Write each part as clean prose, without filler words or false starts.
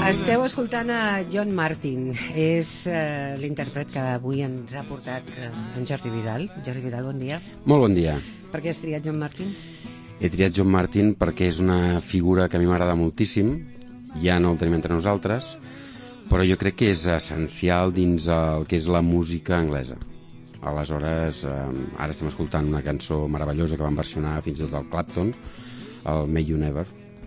Esteu escoltant a John Martyn. És l'intèrpret que avui ens ha portat en Jordi Vidal. Jordi Vidal, bon dia. Molt bon dia. Per què has triat John Martyn? He triat John Martyn perquè és una figura que a mi m'agrada moltíssim. Ja no el tenim entre nosaltres, però jo crec que és essencial dins el que és la música anglesa. Aleshores, ara estem escoltant una cançó meravellosa que van versionar fins i tot el Clapton, el May You Never.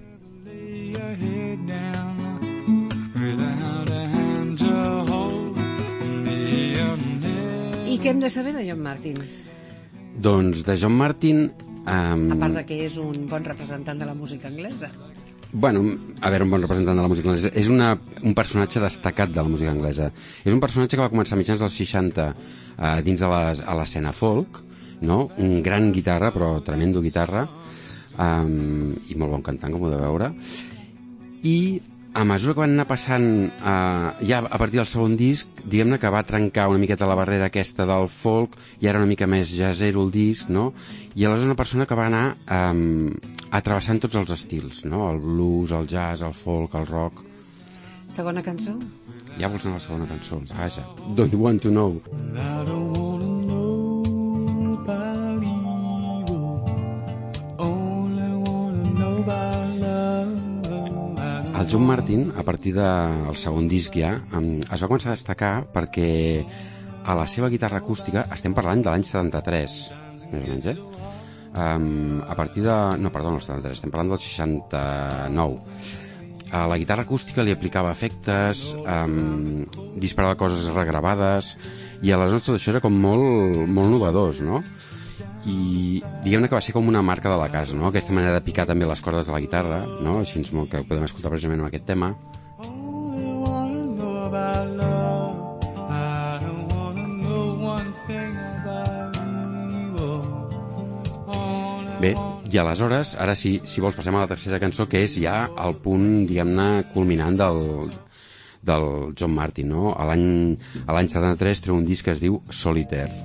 I què hem de saber de John Martyn? Doncs de John Martyn... A part de que és un bon representant de la música anglesa. Bueno, a veure, un bon representant de la música anglesa. És un personatge destacat de la música anglesa. És un personatge que va començar a mitjans dels 60 dins a l'escena folk, no? Un gran guitarra, però tremendo guitarra, i molt bon cantant, com ho de veure. I a mesura que van anar passant, ja a partir del segon disc, diguem-ne que va trencar una miqueta la barrera aquesta del folk, i era una mica més jazzero el disc, no? I aleshores una persona que va anar atrevessant tots els estils, no? El blues, el jazz, el folk, el rock. Segona cançó? Ja vols anar a la segona cançó? Vaja. Don't Want to Know. I don't wanna know about evil, only wanna know about love. El John Martyn, a partir del segon disc ja, es va començar a destacar perquè a la seva guitarra acústica, estem parlant de l'any 73, més o menys, a partir de... No, perdó, no el 73, estem parlant del 69. A la guitarra acústica li aplicava efectes, disparava coses regravades, i aleshores tot això era com molt, molt novedós, no? I diguem-ne que va ser com una marca de la casa, no? Aquesta manera de picar també les cordes de la guitarra, no? Així que podem escoltar precisament amb aquest tema. Bé, i aleshores, ara sí, si vols passem a la tercera cançó, que és ja el punt, diguem-ne, culminant del John Martyn, no? A l'any 73 treu un disc que es diu Solitaire.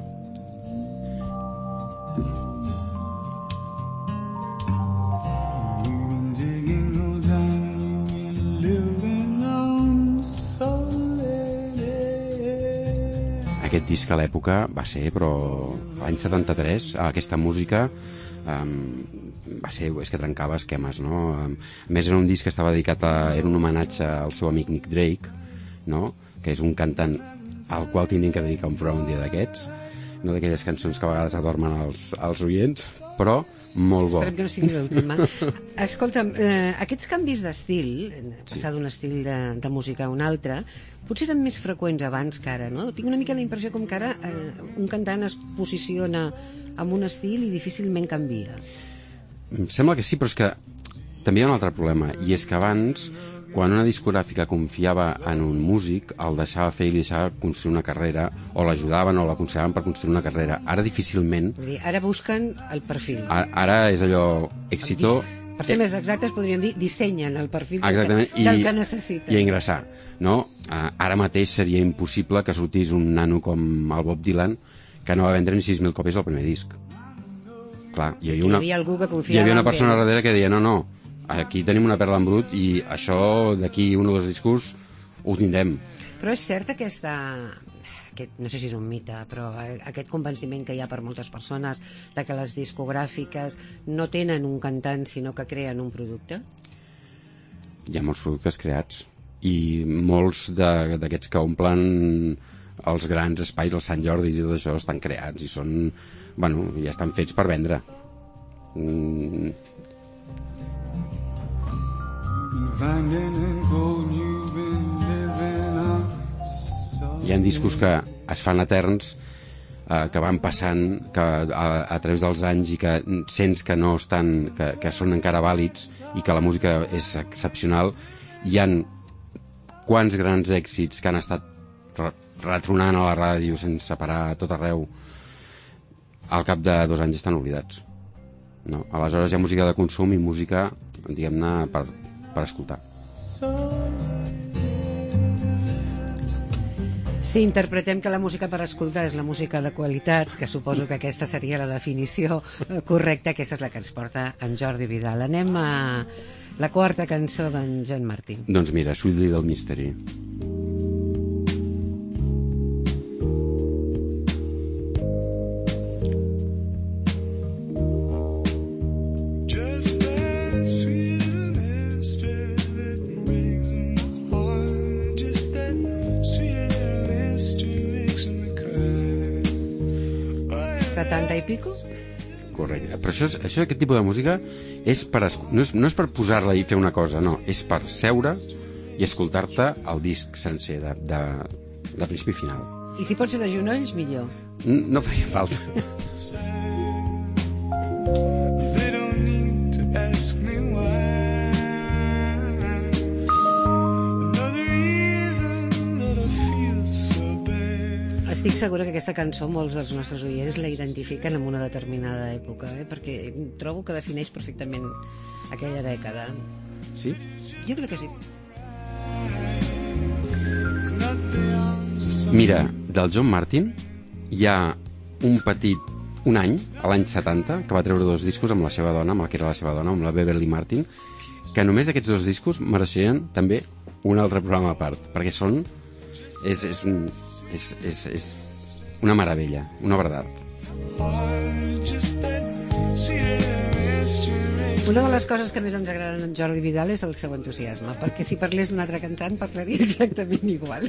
Aquest disc a l'època va ser, però l'any 73, aquesta música va ser, és que trencava esquemes, no? A més, era un disc que estava dedicat era un homenatge al seu amic Nick Drake, no? Que és un cantant al qual tindríem que dedicar un programa un dia d'aquests, no d'aquelles cançons que a vegades adormen els oients, però molt bo. Esperem que no sigui l'última. Escolta'm, aquests canvis d'estil, passar d'un estil de música a un altre, potser eren més freqüents abans que ara, no? Tinc una mica la impressió com que ara un cantant es posiciona en un estil i difícilment canvia. Em sembla que sí, però és que també hi ha un altre problema, i és que abans, quan una discogràfica confiava en un músic, el deixava fer i li deixava construir una carrera, o l'ajudaven o l'aconsellaven per construir una carrera. Ara difícilment... Vull dir, ara busquen el perfil. Ara és allò, èxito... Per ser més exactes, podríem dir, dissenyen el perfil del que necessiten. I a ingressar, no? Ara mateix seria impossible que sortís un nano com el Bob Dylan, que no va vendre ni 6.000 còpies al primer disc. Clar, hi havia algú que confiava. Hi havia una persona darrere que deia, no, aquí tenim una perla en brut i això d'aquí 1 o 2 discos ho tindrem. Però és cert aquest, no sé si és un mite, però aquest convenciment que hi ha per moltes persones de que les discogràfiques no tenen un cantant sinó que creen un producte? Hi ha molts productes creats i molts d'aquests que omplen els grans espais, els Sant Jordis i tot això estan creats i són, bueno, ja estan fets per vendre. Hi ha discos que es fan eterns, que van passant a través dels anys i que sents que no estan, que són encara vàlids i que la música és excepcional. Hi han quants grans èxits que han estat retronant a la ràdio sense parar a tot arreu, al cap de 2 anys estan oblidats, no? Aleshores hi ha música de consum i música, diguem-ne, per escoltar. Si interpretem que la música per escoltar és la música de qualitat, que suposo que aquesta seria la definició correcta, aquesta és la que ens porta en Jordi Vidal. Anem a La quarta cançó d'en John Martyn. Doncs mira, Sweet Little Mystery. Just that sweet little mystery that brings my heart. Just that sweet little mystery makes me cry. 70 i pico? Correcte. Però això aquest tipus de música és no és per posar-la i fer una cosa, no. És per seure i escoltar-te el disc sencer de principi a final. I si pot ser de genolls, millor. No faria falta. They don't need to ask me why. Another reason that I feel so bad. Estic segura que aquesta cançó molts dels nostres oients la identifiquen amb una determinada època, perquè trobo que defineix perfectament aquella dècada. Sí? Jo crec que sí. Mira, del John Martyn hi ha un any, a l'any 70, que va treure 2 discos amb la seva dona, amb el que era la seva dona, amb la Beverly Martin, que només aquests 2 discos mereixerien també un altre programa a part, perquè són... És una meravella, una obra d'art. Una de les coses que més ens agraden en Jordi Vidal és el seu entusiasme, perquè si parlés d'un altre cantant parlaria exactament igual.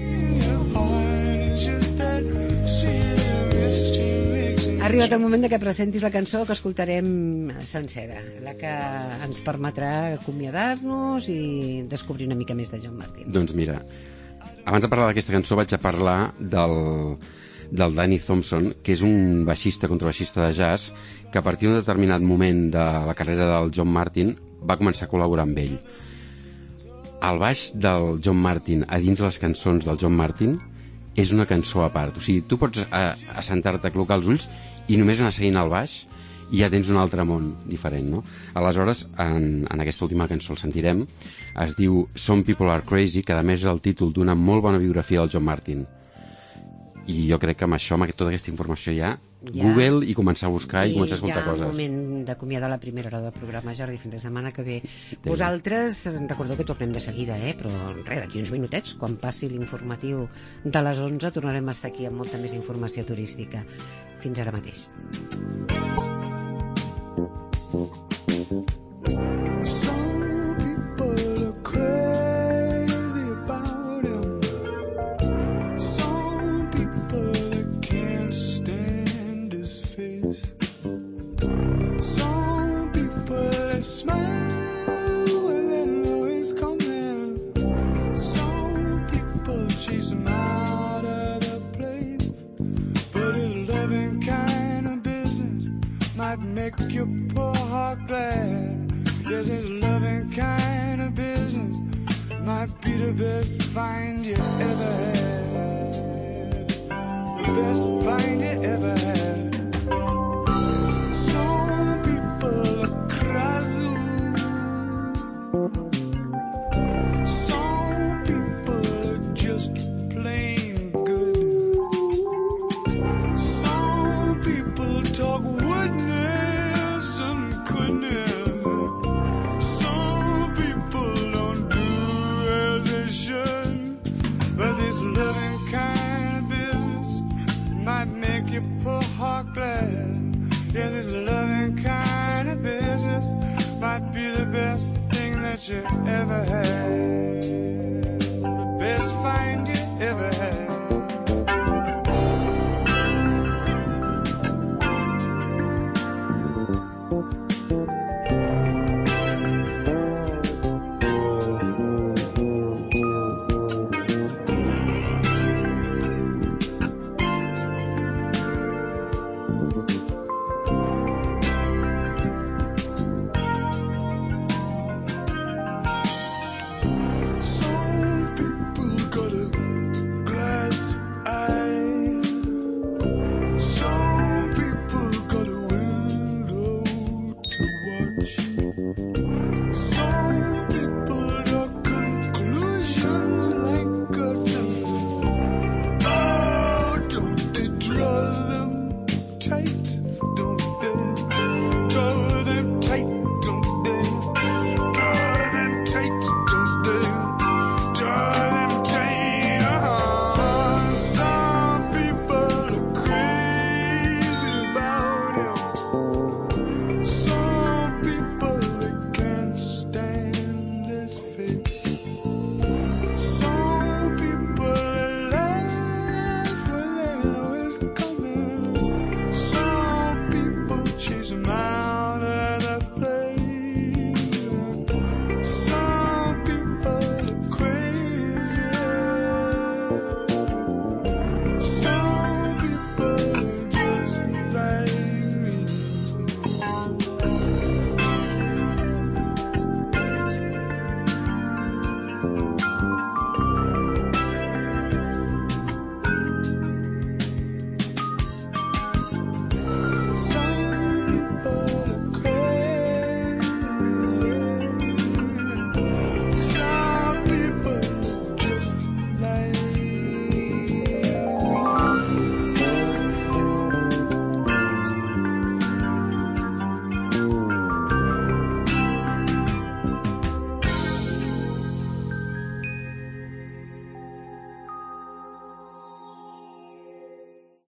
Ha arribat el moment de que presentis la cançó que escoltarem sencera, la que ens permetrà acomiadar-nos i descobrir una mica més de John Martyn. Doncs mira, abans de parlar d'aquesta cançó vaig a parlar del Danny Thompson, que és un contrabaixista de jazz que a partir d'un determinat moment de la carrera del John Martyn va començar a col·laborar amb ell. El baix del John Martyn a dins les cançons del John Martyn és una cançó a part. O sigui, tu pots assentar-te, col·locar els ulls i només anar seguint el baix i ja tens un altre món diferent, no? Aleshores, en aquesta última cançó el sentirem, es diu Some People Are Crazy, que a més és el títol d'una molt bona biografia del John Martyn. I jo crec que amb això, amb tota aquesta informació ja Google i començar a buscar i començar a escoltar coses. I ja moment d'acomiadar la primera hora del programa, Jordi, fins la setmana que ve. Vosaltres, recordeu que tornem de seguida, però res, d'aquí uns minutets, quan passi l'informatiu de les 11, tornarem a estar aquí amb molta més informació turística. Fins ara mateix. Make your poor heart glad. Yes, this loving kind of business might be the best find you ever had. The best find you ever had. Some people are crazy. Some people are just plain good. Some people talk wooden. Some people don't do as they should, but this loving kind of business might make your poor heart glad. Yeah, this loving kind of business might be the best thing that you ever had, the best find you ever had. Tight.